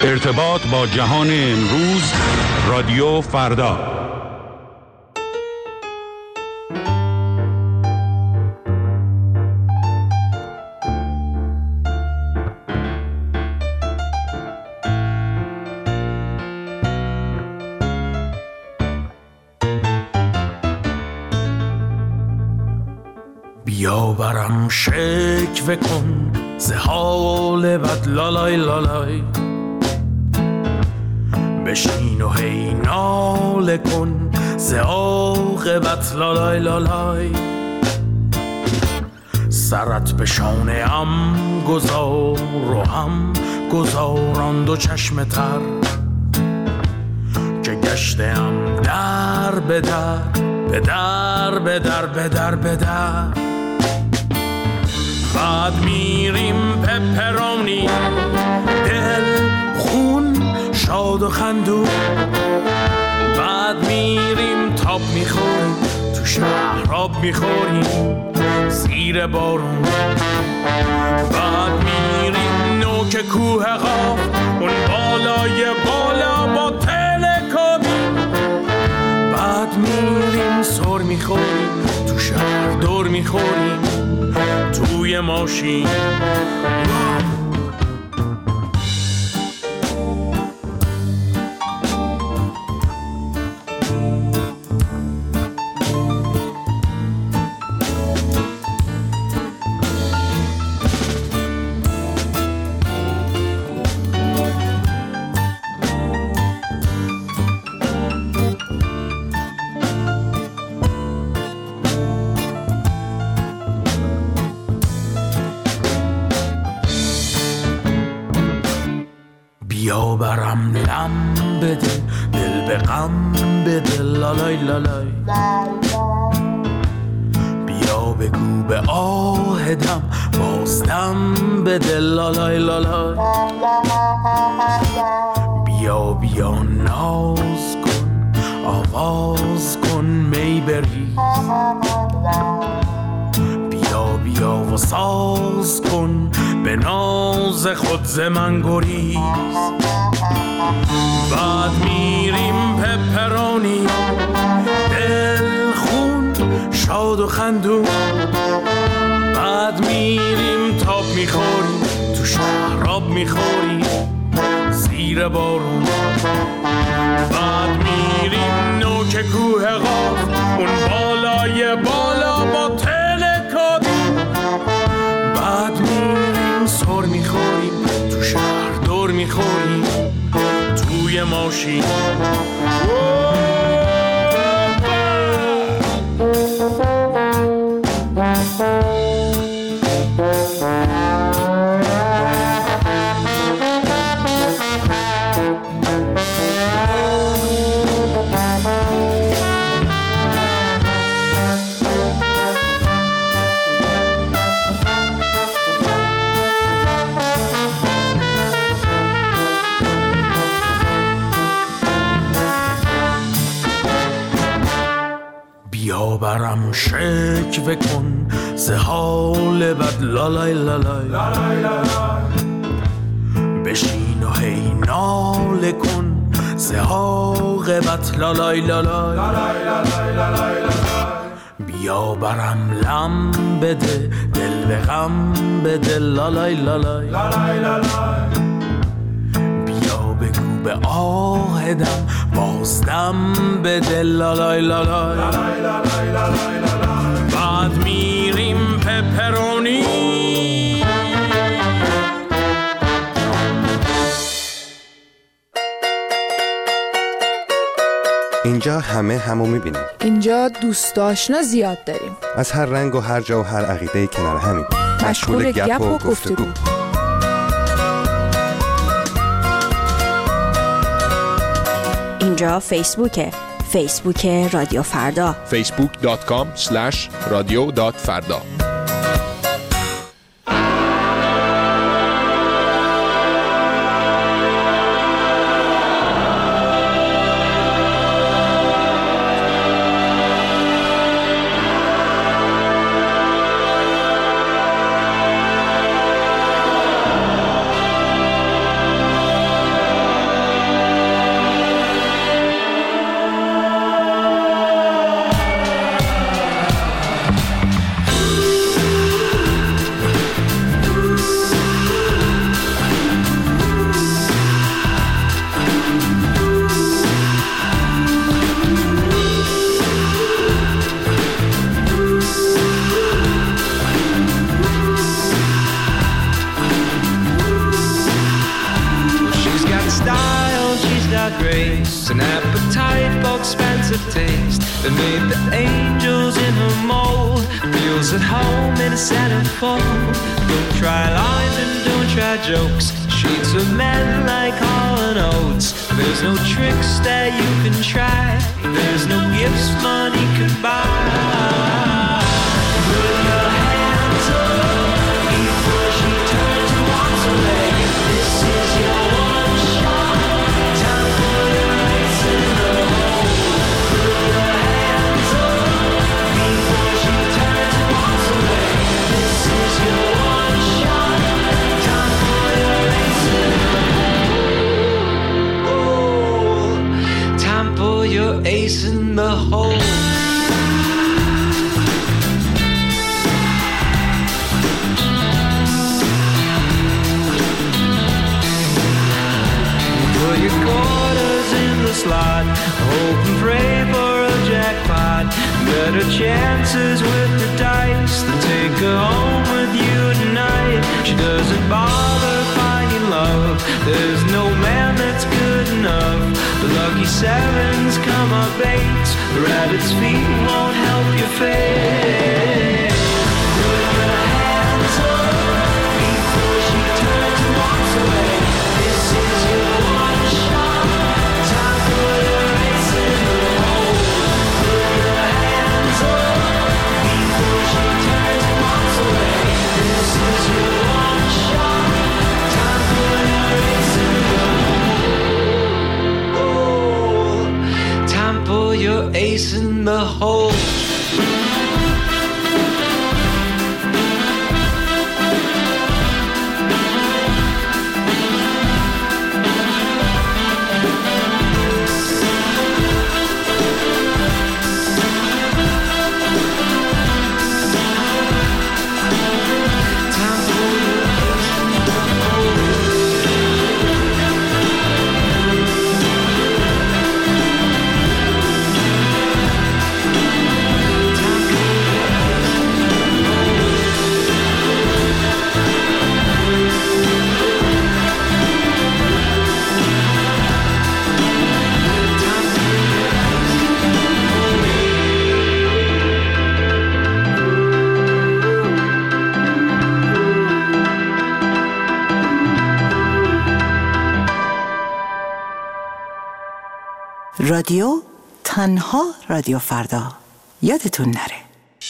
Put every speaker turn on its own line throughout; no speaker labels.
ارتباط با جهان امروز، رادیو فردا.
بیا برم شکوه کن ز حال بد لالای لالای، بشین و هی ناله کن ز عاقبت لالای لالای. سرت به شانه ام گذار و هم گذاران دو چشم تر، که گشتم در به در به در به در به در به در. بعد میریم پپرانی، دل خون شاد و خندون. بعد میریم تاب میخوریم، تو شهر آب میخوریم زیر بارون. بعد میریم نوک کوه قاف، اون بالای بالا با تلکابی. بعد میریم سر میخوریم، تو شهر دور میخوریم توی ماشین. بیا برم لم بده، دل به غم بده لالای لالای. بیا بگو به آهدم بازدم بده لالای لالای. بیا بیا ناز کن آواز کن می بریز، بیا بیا و ساز کن به ناز خود ز من گریز. بعد میریم پپرانی، دل خون شاد و خندون. بعد میریم تاب میخوریم، تو شهر آب میخوریم زیر بارون. بعد میریم نوک کوه قاف، اون بالای بالا با تلکابی. بعد میریم سر میخوریم، تو شهر دور میخوریم توی ماشین. بیا برم شکوه کن ز حال بد لالای لالای. بشین و هی ناله کن ز عاقبت لالای لالای. بیا برم لم بده، دل به غم بده لالای لالای. بگو به آهدم بازدم بده لالای لالای. بعد میریم پپرونی.
اینجا همو میبینیم.
اینجا دوست آشنا زیاد داریم،
از هر رنگ و هر جا و هر عقیده کنار همیم،
مشغول گپ و گفتگو.
اینجا فیسبوک رادیو فردا،
facebook.com/radio.farda. our grace, an appetite for expensive taste that made the angels in her mold. Feels at home in a centerfold. Don't try lines and don't try jokes. Streets of men like Hall and Oates. There's no tricks that you can try. There's no gifts money can buy. Put your hands up before she turns and walks away. This is your one shot. Time for your race in the hole. Put your hands up before she turns and walks away. This is your one shot. Time for your race in the hole. Time for your ace in the hole. Put your quarters in the slot, hope and pray for a jackpot. Better chances with the dice than take her home with you tonight. She doesn't bother finding love. There's no man that's good enough. The lucky sevens come up eights. The rabbit's feet won't help you fade. Put your hands up before she turns and walks away. This is your one shot. Time for your race in the hole. Put your hands up before she turns and walks away. This is your one shot. Time for your race in the hole. Time for your ace in the hole.
رادیو تنها رادیو فردا. یادتون نره.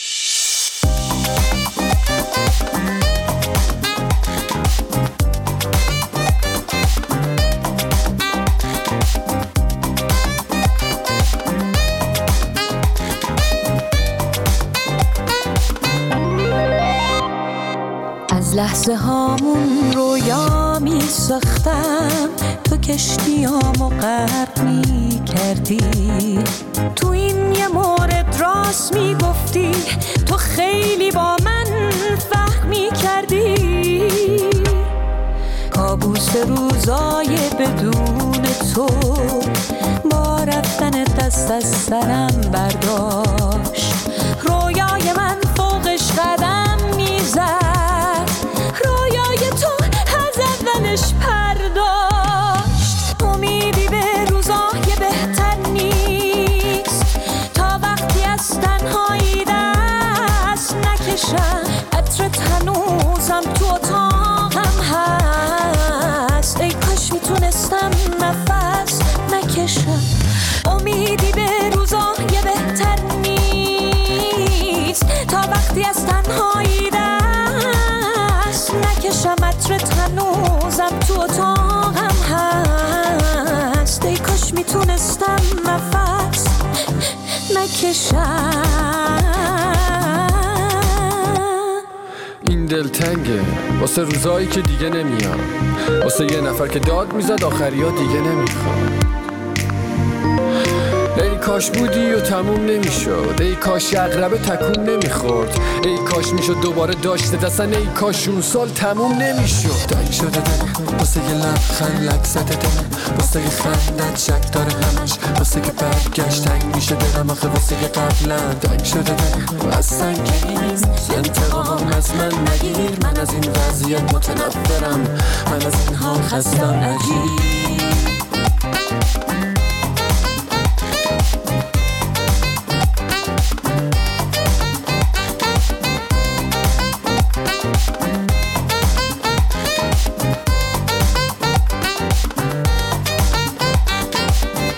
از لحظه هامون رویا می ساختم، تو کشتیامو غرق می کردی. تو این یه مورد راست می گفتی، تو خیلی با من فهم می کردی. کابوس روزای بدون تو با رفتن دست از سرم برداشت. رویای من فوقش قدم می زد، رویای تو از اولش پرداشت. امیدی به روزای بهتر نیست تا وقتی از تنهایی دست نکشم. عطرت هنوزم تو اتاقم هست، ای کاش میتونستم نفس نکشم. امیدی به روزای بهتر نیست تا وقتی از تنهایی دست نکشم. عطرت هنوزم تو اتاقم هست، ای کاش میتونستم نفس نکشم.
این دلتنگه واسه روزایی که دیگه نمیاد، واسه یه نفر که داد میزد آخریا دیگه نمیخواد. ای کاش بودی و تموم نمیشد، ای کاش عقربه تکون نمیخورد، ای کاش میشد دوباره داشته دستن، ای کاش اون سال تموم نمیشد. تنگ شده دلم واسه یه لبخند لکست دلم، واسه یه خندت شک داره همش، واسه که برگشت تنگ میشه دلم آخه، واسه یه قبلا تنگ شده دلم از سنگین. انتقام از من نگیر، من از این وضعیت متنفرم، من از این حال خستم عجیب.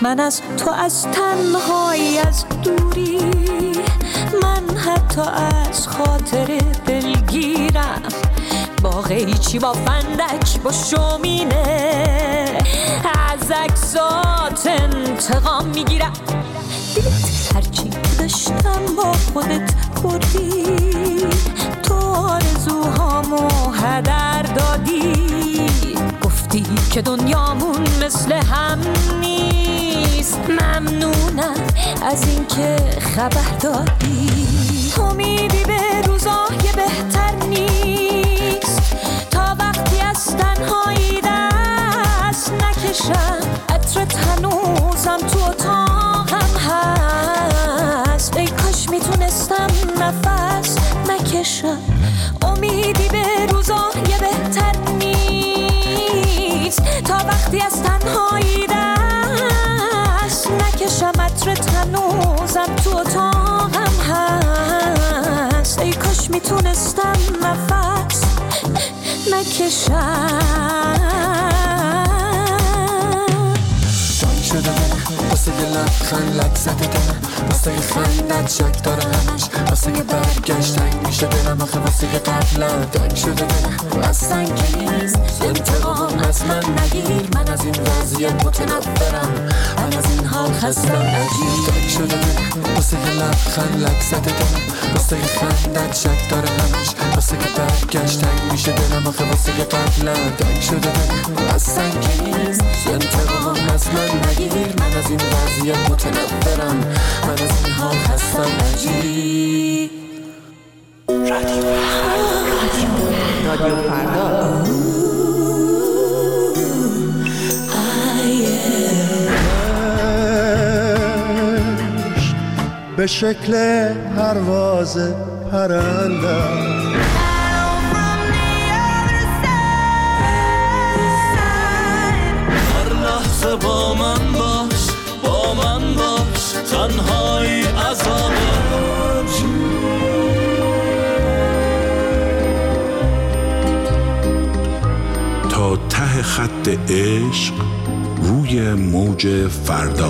من از تو از تنهایی از دوری، من حتی از خاطر دلگیرم با قیچی با فندک با شومینه از عکسات انتقام میگیرم. دیدت هرچی داشتم با خودت بردی، تو آرزوهامو هدر دادی، گفتی که دنیامون مثل هم نیست. ممنونم از این که خبر دادی. امیدی به روزای بهتر نیست تا وقتی از تنهایی دست نکشم. عطرت هنوزم تو اتاقم هست، ای کاش میتونستم نفس نکشم. امیدی به روزای بهتر نیست تا وقتی از تنهایی دست نکشم. عطرت هنوزم تو اتاقم هست، ای کاش میتونستم نفس نکشم.
شده واسه یه لبخند لک زده دلم، واسه یه خندت شک داره همش، واسه یه برگشت تنگ میشه دلم آخه، واسه یه قبلم دنگ شده دلم اصلا که نیست. انتقام از من نگیر، من از این وضعیت متنفرم، من از این حال خستم عجیب. دنگ شده دلم واسه یه لبخند لک زده دلم، واسه یه خندت شک داره همش، واسه یه برگشت تنگ میشه دلم آخه، واسه یه قبلم دنگ شده دلم اصلا که نیست. انتقام از من نگیر، من از این وضعیت متنفرم، من از این حال هستم عجیب.
رادیو فردا.
به شکل پرواز پرنده
با من باش، با من باش، تنهایی عذابه.
تا ته خط عشق روی موج فردا.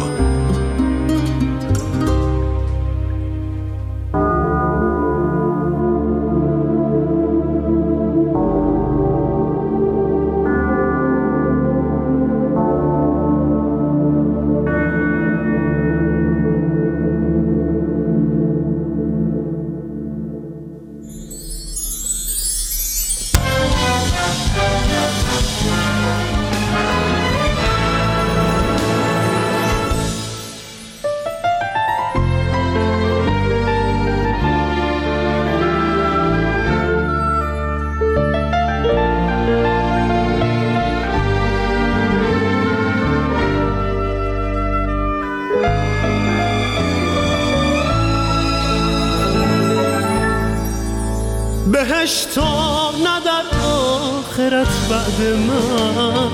بهشت نه در آخرت بعد من،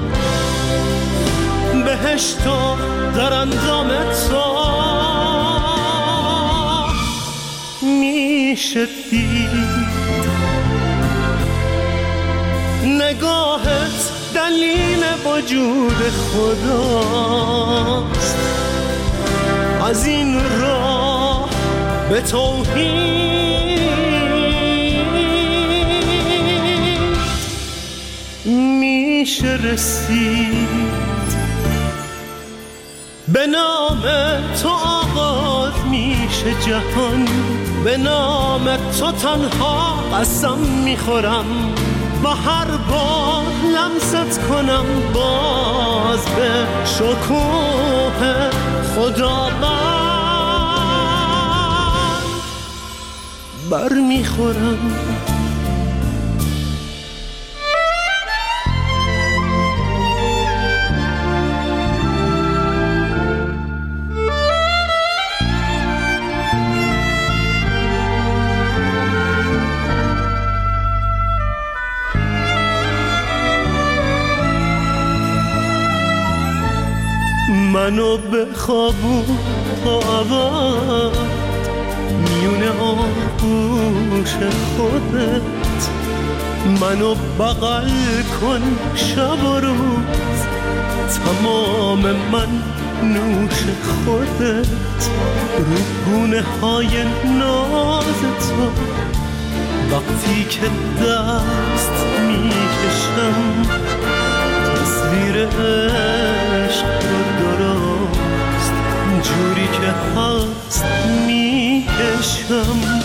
بهشت در انجام تو میشه دید. نگاهت دلیل وجود خداست، از این راه به توحید میشه رسید. به نام تو آغاز میشه جهان، به نام تو تنها قسم میخورم، و هر بار لمست کنم باز به شکوه خداوند بر میخورم. منو به خوابون تا عوض میون آغوش خودت، منو بغل کن شب و روز، تمام من
نوش خودت رو گونه های ناز تو. وقتی که دست میکشم تصویر عشق رو درست جوری که هست میکشم.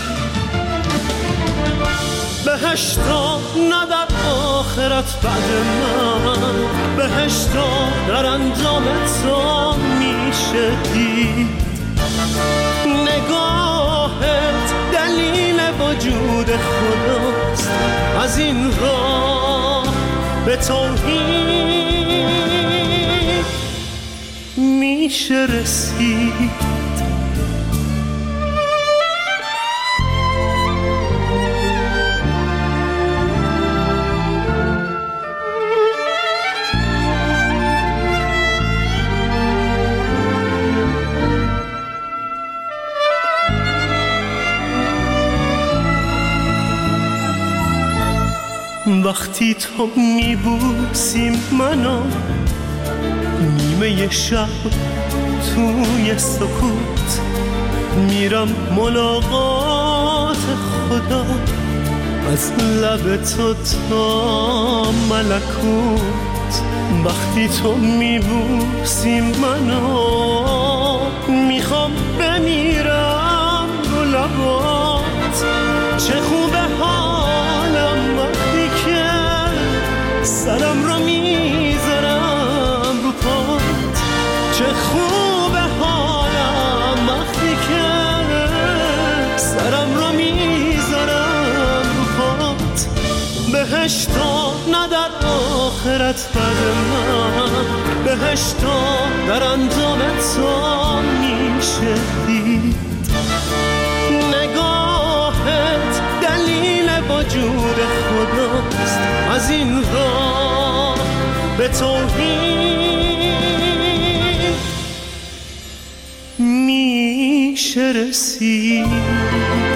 بهشتا نه در آخرت بعد من، بهشتا در انجام تو میشه دید. نگاهت دلیل وجود خداست، از این راه به توحید میشه رسید. وقتی تو میبوسی منو نیمه شب توی سکوت، میرم ملاقات خدا از لب تو تا ملکوت. وقتی تو میبوسی منو میخوام بمیرم رو لبات. چه خوبه حالم وقتی که سرم رو میذارم رو پات. چه خوبه حالم وقتی که سرم رو میذارم رو پات. بهشتا نه در آخرت بعد من، بهشتا در انجام تو میشه دید. نگاهت دلیل وجود خداست، از این راه به توحید میشه رسید.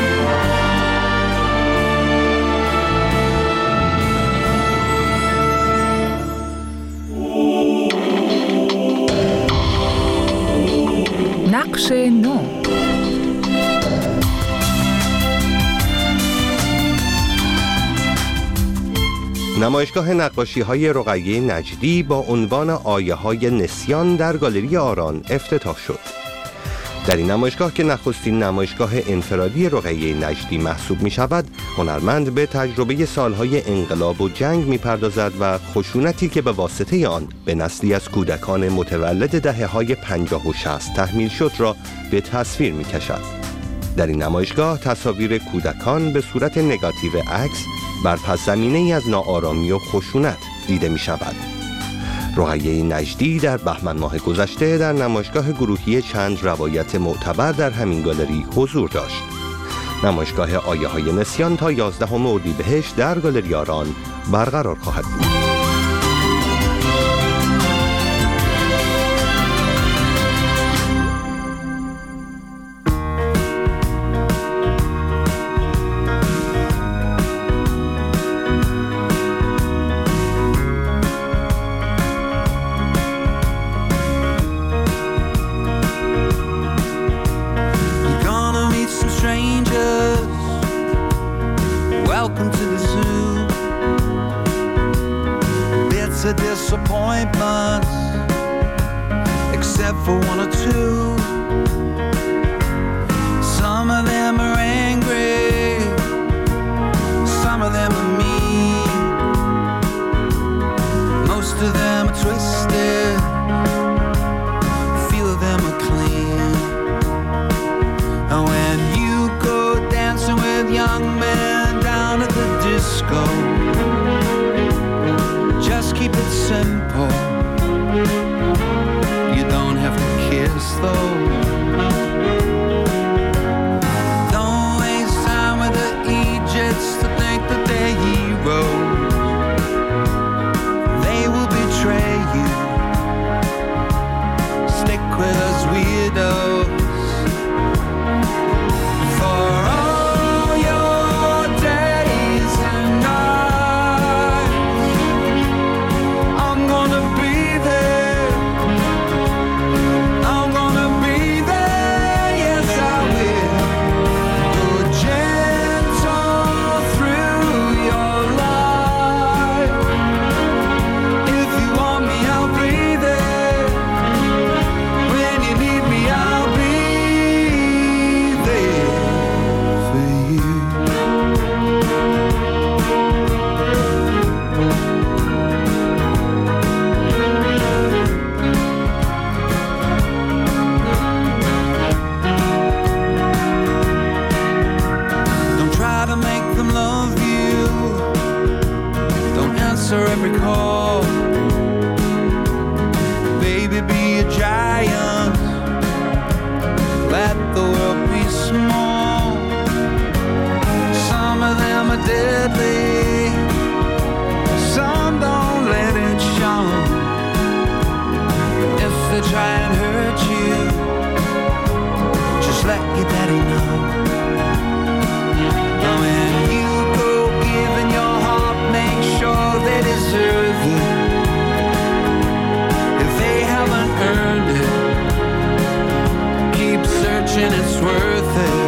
نقش نو.
نمایشگاه نقاشی‌های رقیه نجدی با عنوان آیه‌های نسیان در گالری آران افتتاح شد. در این نمایشگاه که نخستین نمایشگاه انفرادی رقیه نجدی محسوب می‌شود، هنرمند به تجربه سالهای انقلاب و جنگ می‌پردازد و خشونتی که به واسطه آن به نسلی از کودکان متولد دهه‌های 50 و 60 تحمیل شد را به تصویر می‌کشد. در این نمایشگاه تصاویر کودکان به صورت نگاتیو عکس بر پس زمینه‌ای از ناآرامی و خشونت دیده می‌شود. رقیه نجدی در بهمن ماه گذشته در نمایشگاه گروهی چند روایت معتبر در همین گالری حضور داشت. نمایشگاه آیه‌های نسیان تا 11 اردیبهشت در گالری آران برقرار خواهد بود.
Disappointments, except for one or two. Some of them are angry, some of them are mean, most of them are twisted, few of them are clean. And when you go dancing with young men down at the disco, just keep it simple. You don't have to kiss though. Don't waste time with the Egypts to think that they're heroes. They will betray you. Stick with us weirdos. For all your days and nights, I'm gonna be try and hurt you, just let your daddy know. When you go giving your heart, make sure they deserve it. If they haven't earned it, keep searching, it's worth it.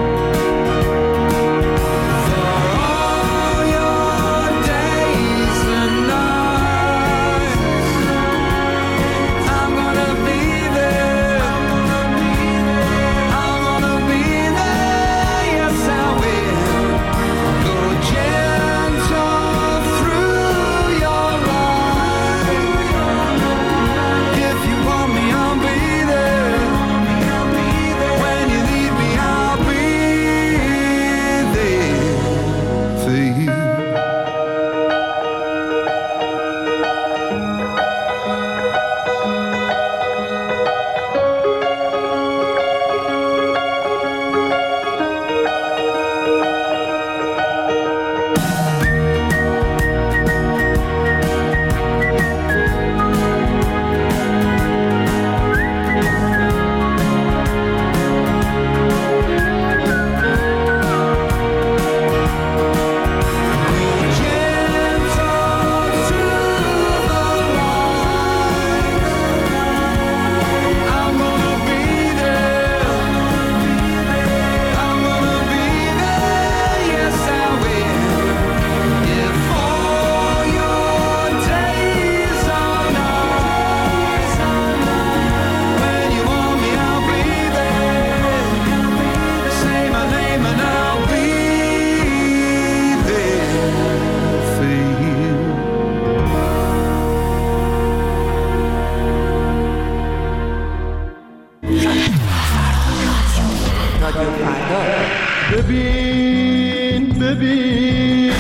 ببین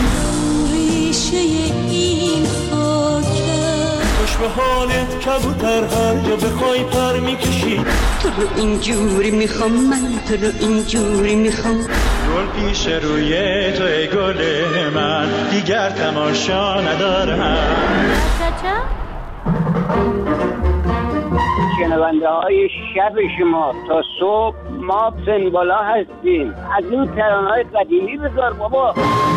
ریشه این خاکه خوش به حالت کبوتر هر جا بخوای پر میکشی
تو رو اینجوری میخوام من تو رو اینجوری میخوام
گل پیش روی تو ای گل من دیگر تماشا ندارم
شنونده های شب شما تا صبح ما سنبالا هستیم از این ترانه‌های قدیمی بذار بابا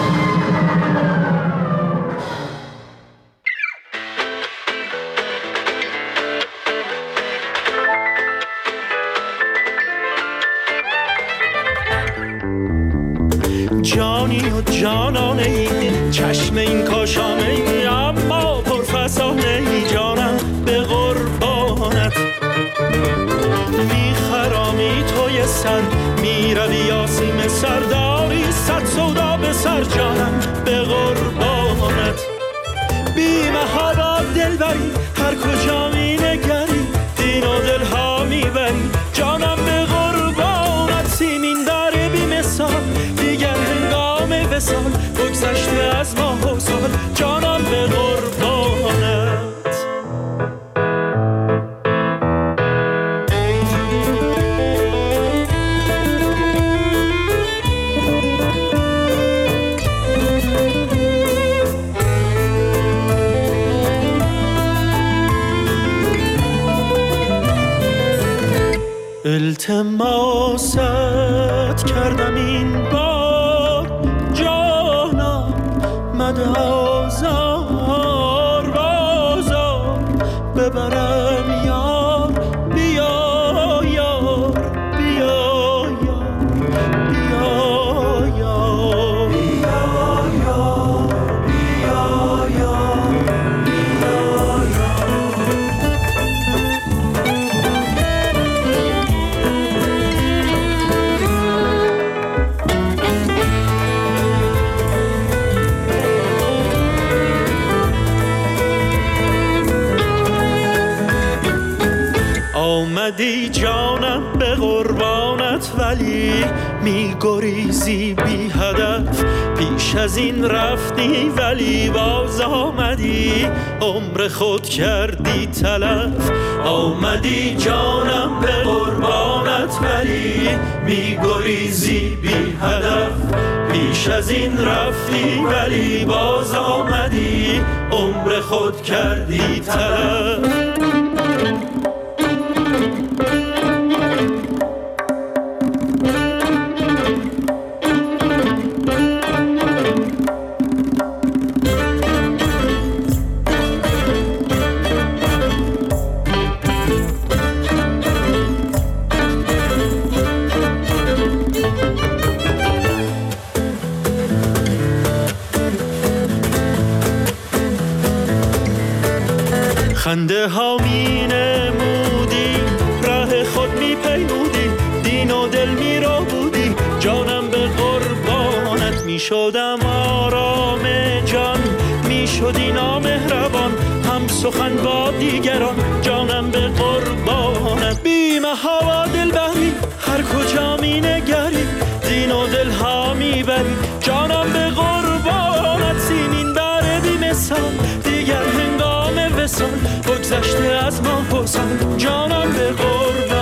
جانی و جانانه ای چشم این کاشانه ای اما پرفسانه ای جانم به قربانت میخرامی توی سر میروی آسیم سرداری صد سودا به سر جانم به قربانت بیمه ها با دل بری هر کجا می نگری دین و دل ها می بری جانم به قربانت سیمین داره بی مثال دیگر هنگام وصال بگذشته از ماه و سال جانم به قربانت التماست کردم این بار جانم مده آزار بازار ببرم یار بیا یار بیا یار بیا یار بیا یار بیا یار آمدی جانم به قربانت ولی میگریزی بی هدف پیش از این رفتی ولی باز آمدی عمر خود کردی تلف آمدی جانم به قربانت ولی میگریزی بی هدف پیش از این رفتی ولی باز آمدی عمر خود کردی تلف خنده ها می نمودی، راه خود می پیمودی، دین و دل می رو بودی، جانم به قربانت می شدم آرام جان، می شدی نامهربان، هم سخن با دیگران، جانم به قربانت. بی محابا دل بری، هر کجا می نگری، دین و دل ها می بری، جانم به قربانت. سیمین بره بی مثال، دیگر هنگام وصال، بگذشته از ما حسن، جانم به قربانت.